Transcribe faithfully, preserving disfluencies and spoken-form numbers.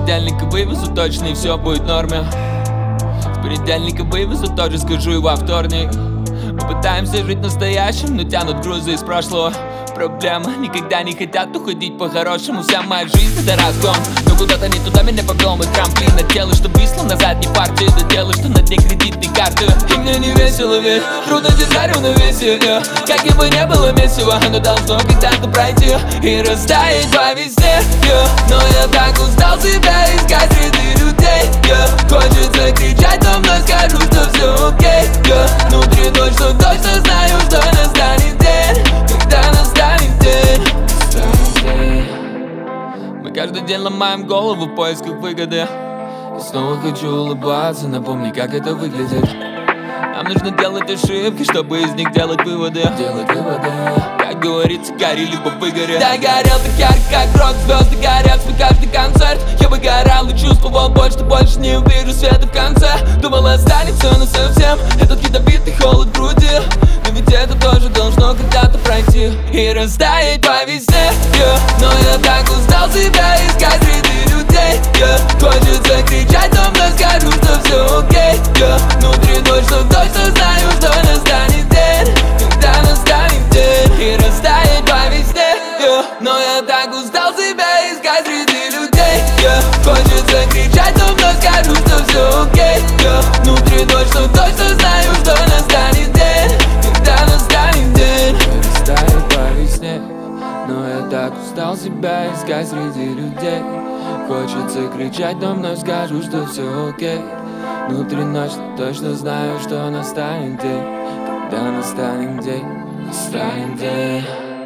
понедельника вывезу точно, и все будет в норме. С понедельника вывезу, тоже скажу и во вторник. Мы пытаемся жить настоящим, но тянут грузы из прошлого. Проблема, никогда не хотят уходить по-хорошему. Вся моя жизнь это разгон, но куда-то не туда меня повел мой трамплин. От тела, что висло назад, не партия, до дела, что на дне кредитной карты. И мне не весело, ведь трудно держать равновесие, yeah. Как бы не было месива, оно должно когда-то пройти и растаять по весне, yeah. Но я так устал себя искать среди людей, yeah. Хочется кричать, но вновь скажу, что все окей, yeah. Внутри точно, точно знаю, что настанет день, когда настанет день, настанет день. Мы каждый день ломаем голову в поисках выгоды. И снова хочу улыбаться, напомни, как это выглядит. Нам нужно делать ошибки, чтобы из них делать выводы. Делать выводы. Как говорится, гори либо выгори. Да, горел так ярко, как рок, звезды горят свой каждый концерт. Я бы горел и чувствовал боль, что больше не увижу света в конце. Думал, останется, но совсем этот ядовитый холод в груди. Но ведь это тоже должно когда-то пройти и растаять по весне, yeah. Но я так устал себя искать среди людей, yeah. Хочется кричать, но вновь скажу, что все окей, yeah. Внутри точно, точно знаю, что настанет день, когда настанет день и растаять по весне, yeah. Но я так устал себя искать среди людей, yeah. Хочется кричать, но вновь скажу, что все окей, yeah. Внутри точно, точно знаю, что настанет день, когда настанет день и растает по весне. Но я так устал себя искать среди людей. Хочется кричать, но вновь скажу, что все окей. Внутри ночь, точно знаю, что настанет день, когда настанет день, настанет день.